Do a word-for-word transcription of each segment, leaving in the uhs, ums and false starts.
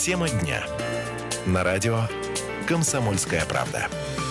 Тема дня. На радио «Комсомольская правда».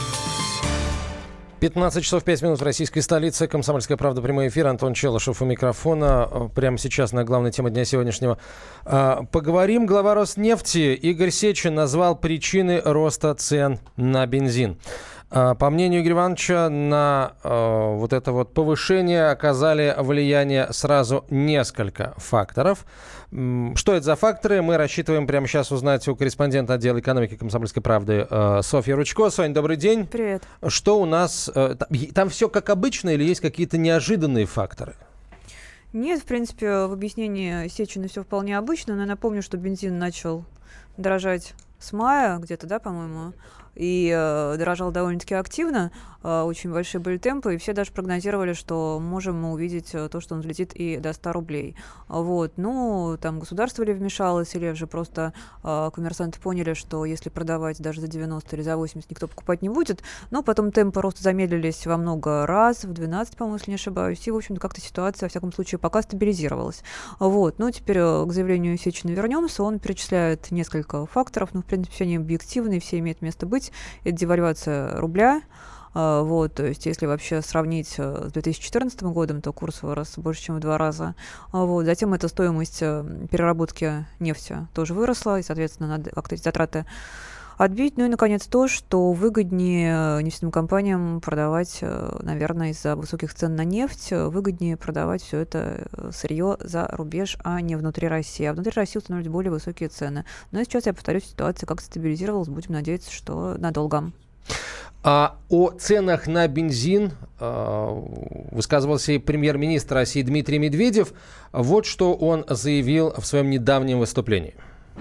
пятнадцать часов пять минут в российской столице. «Комсомольская правда», прямой эфир. Антон Челышев у микрофона. Прямо сейчас на главной теме дня сегодняшнего. Поговорим. Глава Роснефти Игорь Сечин назвал причины роста цен на бензин. По мнению Игоря Ивановича, на э, вот это вот повышение оказали влияние сразу несколько факторов. Что это за факторы, мы рассчитываем прямо сейчас узнать у корреспондента отдела экономики «Комсомольской правды» э, Софьи Ручко. Сонь, добрый день. Привет. Что у нас? Э, там, там все как обычно или есть какие-то неожиданные факторы? Нет, в принципе, в объяснении Сечина все вполне обычно, но я напомню, что бензин начал дорожать с мая где-то, да, по-моему, и э, дорожал довольно-таки активно, э, очень большие были темпы, и все даже прогнозировали, что можем мы увидеть э, то, что он взлетит и до ста рублей. Вот. Ну, там государство ли вмешалось, или же просто э, коммерсанты поняли, что если продавать даже за девяносто или за восемьдесят, никто покупать не будет. Но потом темпы роста замедлились во много раз, в двенадцать, по-моему, если не ошибаюсь, и, в общем-то, как-то ситуация, во всяком случае, пока стабилизировалась. Вот. Ну, теперь э, к заявлению Сечина вернемся. Он перечисляет несколько факторов, но, в принципе, все они объективны, все имеют место быть. Это девальвация рубля. Вот, то есть, если вообще сравнить с две тысячи четырнадцатым годом, то курс вырос больше, чем в два раза. Вот, затем эта стоимость переработки нефти тоже выросла, и, соответственно, надо как-то эти затраты отбить. Ну и, наконец, то, что выгоднее нефтяным компаниям продавать, наверное, из-за высоких цен на нефть, выгоднее продавать все это сырье за рубеж, а не внутри России. А внутри России установить более высокие цены. Но сейчас, я повторюсь, ситуация как-то стабилизировалась. Будем надеяться, что надолго. А о ценах на бензин э, высказывался и премьер-министр России Дмитрий Медведев. Вот что он заявил в своем недавнем выступлении.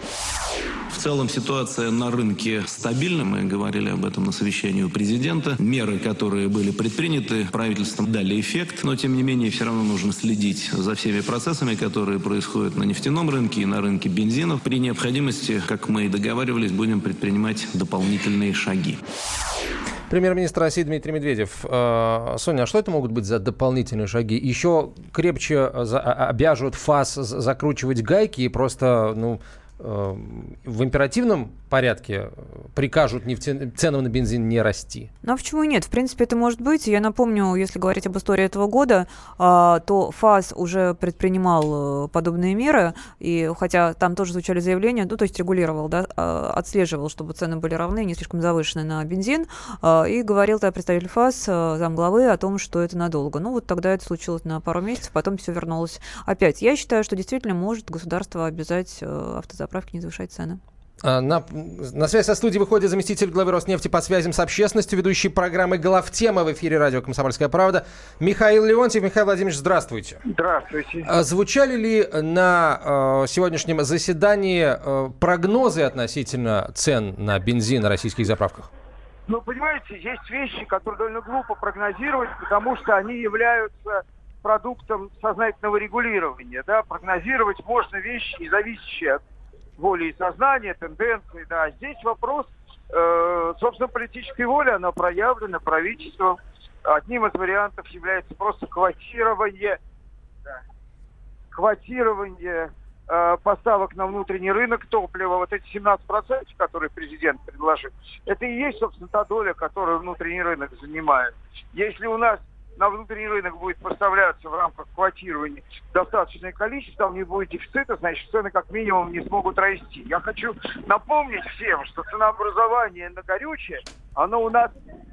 В целом ситуация на рынке стабильна. Мы говорили об этом на совещании у президента. Меры, которые были предприняты правительством, дали эффект. Но, тем не менее, все равно нужно следить за всеми процессами, которые происходят на нефтяном рынке и на рынке бензинов. При необходимости, как мы и договаривались, будем предпринимать дополнительные шаги. Премьер-министр России Дмитрий Медведев. Соня, а что это могут быть за дополнительные шаги? Еще крепче обяжут ФАС закручивать гайки и просто, ну, в императивном порядке прикажут нефте... ценам на бензин не расти? Ну, а почему нет? В принципе, это может быть. Я напомню, если говорить об истории этого года, то ФАС уже предпринимал подобные меры, и хотя там тоже звучали заявления, ну, то есть регулировал, да, отслеживал, чтобы цены были равны, не слишком завышены на бензин, и говорил тогда представитель ФАС, замглавы, о том, что это надолго. Ну, вот тогда это случилось на пару месяцев, потом все вернулось опять. Я считаю, что действительно может государство обязать автозаправки не завышать цены. На, на связь со студией выходит заместитель главы Роснефти по связям с общественностью, ведущий программы «Главтема» в эфире радио «Комсомольская правда» Михаил Леонтьев. Михаил Владимирович, здравствуйте. Здравствуйте. Звучали ли на э, сегодняшнем заседании э, прогнозы относительно цен на бензин на российских заправках? Ну, понимаете, есть вещи, которые довольно глупо прогнозировать, потому что они являются продуктом сознательного регулирования. Да? Прогнозировать можно вещи, не зависящие от воли и сознания, тенденции. Да. Здесь вопрос, э, собственно, политической воли, она проявлена правительством. Одним из вариантов является просто квотирование, да, квотирование э, поставок на внутренний рынок топлива. Вот эти семнадцать процентов, которые президент предложил, это и есть, собственно, та доля, которую внутренний рынок занимает. Если у нас на внутренний рынок будет поставляться в рамках квотирования достаточное количество, там не будет дефицита, значит, цены как минимум не смогут расти. Я хочу напомнить всем, что ценообразование на горючее, оно у нас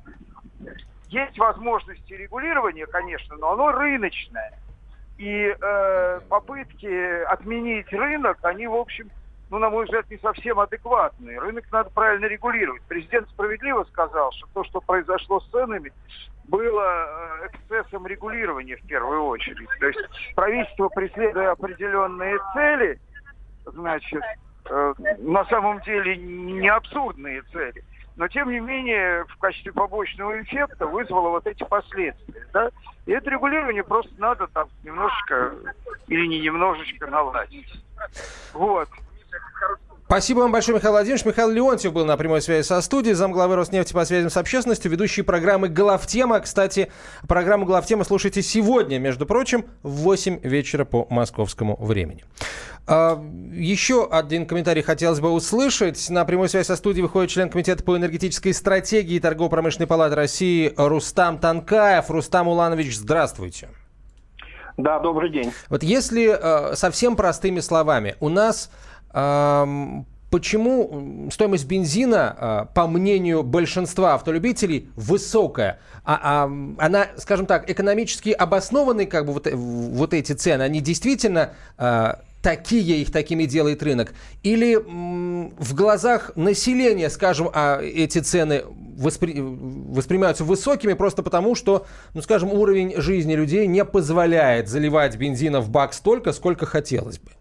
есть возможности регулирования, конечно, но оно рыночное. И э, попытки отменить рынок, они, в общем, ну, на мой взгляд, не совсем адекватные. Рынок надо правильно регулировать. Президент справедливо сказал, что то, что произошло с ценами, было эксцессом регулирования в первую очередь. То есть правительство, преследуя определенные цели, значит, э, на самом деле не абсурдные цели, но тем не менее в качестве побочного эффекта вызвало вот эти последствия. Да? И это регулирование просто надо там немножечко или не немножечко наладить. Вот. Спасибо вам большое, Михаил Владимирович. Михаил Леонтьев был на прямой связи со студией, замглавы Роснефти по связям с общественностью, ведущий программы «Главтема». Кстати, программу «Главтема» слушайте сегодня, между прочим, в восемь вечера по московскому времени. Еще один комментарий хотелось бы услышать. На прямой связи со студией выходит член Комитета по энергетической стратегии Торгово-промышленной палаты России Рустам Танкаев. Рустам Уланович, здравствуйте. Да, добрый день. Вот если совсем простыми словами, у нас... Почему стоимость бензина, по мнению большинства автолюбителей, высокая? А, а, она, скажем так, экономически обоснованные, как бы вот, вот эти цены, они действительно а, такие, их такими делает рынок? Или м, в глазах населения, скажем, а, эти цены воспри... воспринимаются высокими просто потому, что, ну, скажем, уровень жизни людей не позволяет заливать бензина в бак столько, сколько хотелось бы?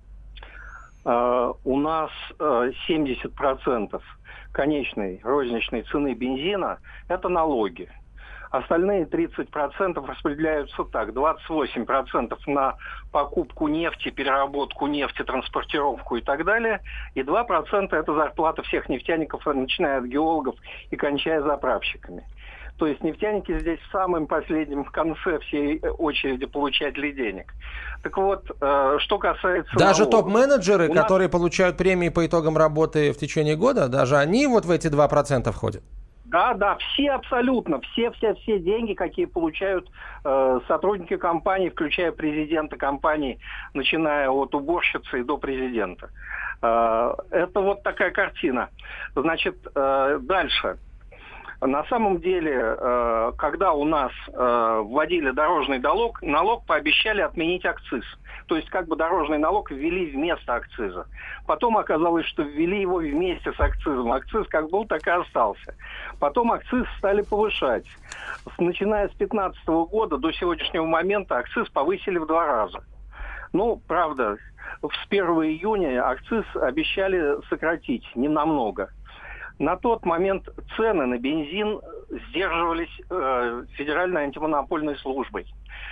Uh, у нас uh, семьдесят процентов конечной розничной цены бензина – это налоги. Остальные тридцать процентов распределяются так. двадцать восемь процентов на покупку нефти, переработку нефти, транспортировку и так далее. И два процента – это зарплата всех нефтяников, начиная от геологов и кончая заправщиками. То есть нефтяники здесь в самом последнем конце всей очереди получателей денег. Так вот, э, что касается... Даже налогов, топ-менеджеры, нас... которые получают премии по итогам работы в течение года, даже они вот в эти два процента входят? Да, да, все абсолютно, все-все-все деньги, какие получают э, сотрудники компании, включая президента компании, начиная от уборщицы и до президента. Э, это вот такая картина. Значит, э, дальше. На самом деле, когда у нас вводили дорожный налог, налог пообещали отменить акциз. То есть как бы дорожный налог ввели вместо акциза. Потом оказалось, что ввели его вместе с акцизом. Акциз как был, так и остался. Потом акциз стали повышать. Начиная с две тысячи пятнадцатого года до сегодняшнего момента акциз повысили в два раза. Ну, правда, с первого июня акциз обещали сократить ненамного. На тот момент цены на бензин сдерживались э, Федеральной антимонопольной службой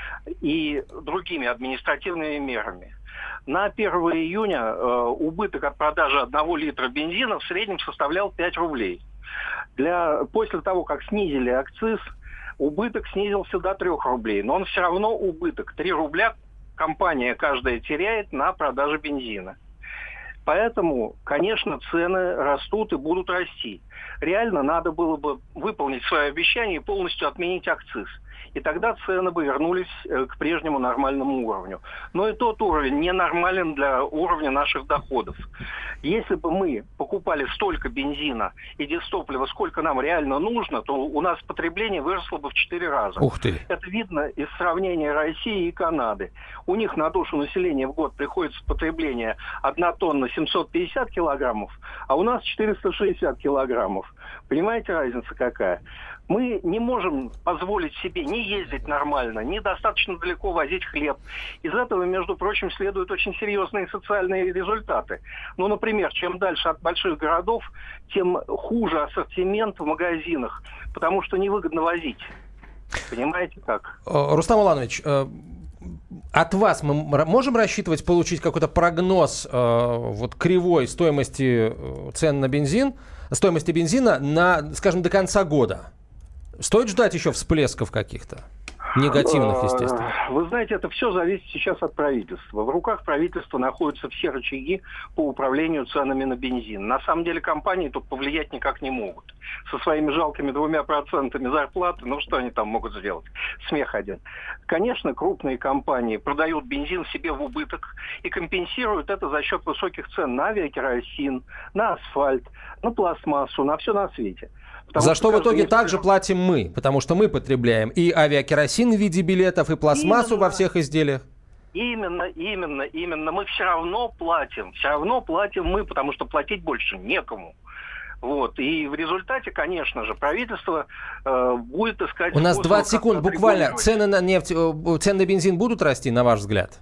и другими административными мерами. На первого июня э, убыток от продажи одного литра бензина в среднем составлял пять рублей. Для, после того, как снизили акциз, убыток снизился до трёх рублей. Но он все равно убыток. три рубля компания каждая теряет на продаже бензина. Поэтому, конечно, цены растут и будут расти. Реально надо было бы выполнить свое обещание и полностью отменить акциз. И тогда цены бы вернулись к прежнему нормальному уровню. Но и тот уровень ненормален для уровня наших доходов. Если бы мы покупали столько бензина и дистоплива, сколько нам реально нужно, то у нас потребление выросло бы в четыре раза. Ух ты! Это видно из сравнения России и Канады. У них на душу населения в год приходится потребление одна тонна семьсот пятьдесят килограммов, а у нас четыреста шестьдесят килограммов. Понимаете, разница какая? Мы не можем позволить себе не ездить нормально, не достаточно далеко возить хлеб. Из этого, между прочим, следуют очень серьезные социальные результаты. Ну, например, чем дальше от больших городов, тем хуже ассортимент в магазинах, потому что невыгодно возить. Понимаете как? Рустам Уланович, от вас мы можем рассчитывать получить какой-то прогноз вот, кривой стоимости цен на бензин, стоимости бензина на, скажем, до конца года? Стоит ждать еще всплесков каких-то? Негативных, естественно. Вы знаете, это все зависит сейчас от правительства. В руках правительства находятся все рычаги по управлению ценами на бензин. На самом деле компании тут повлиять никак не могут. Со своими жалкими двумя процентами зарплаты, ну что они там могут сделать? Смех один. Конечно, крупные компании продают бензин себе в убыток и компенсируют это за счет высоких цен на авиакеросин, на асфальт, на пластмассу, на все на свете. Потому За что, что в итоге нефть... также платим мы, потому что мы потребляем и авиакеросин в виде билетов, и пластмассу именно, во всех изделиях. Именно, именно, именно. Мы все равно платим. Все равно платим мы, потому что платить больше некому. Вот. И в результате, конечно же, правительство э, будет искать... У нас двадцать секунд, буквально. Цены на нефть, цены на бензин будут расти, на ваш взгляд?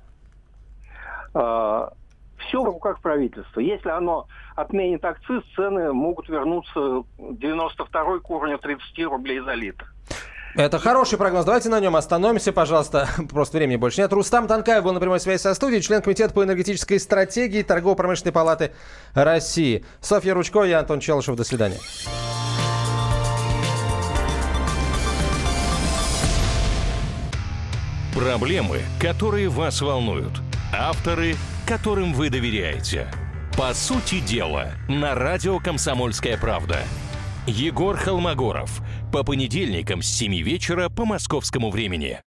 Э, все в руках правительства. Если оно отменит акциз, цены могут вернуться девяносто второй к уровню тридцать рублей за литр. Это хороший прогноз. Давайте на нем остановимся, пожалуйста. Просто времени больше нет. Рустам Танкаев был на прямой связи со студией, член комитета по энергетической стратегии Торгово-промышленной палаты России. Софья Ручко, я Антон Челышев. До свидания. Проблемы, которые вас волнуют. Авторы, которым вы доверяете. По сути дела, на радио «Комсомольская правда». Егор Холмогоров. По понедельникам с семи вечера по московскому времени.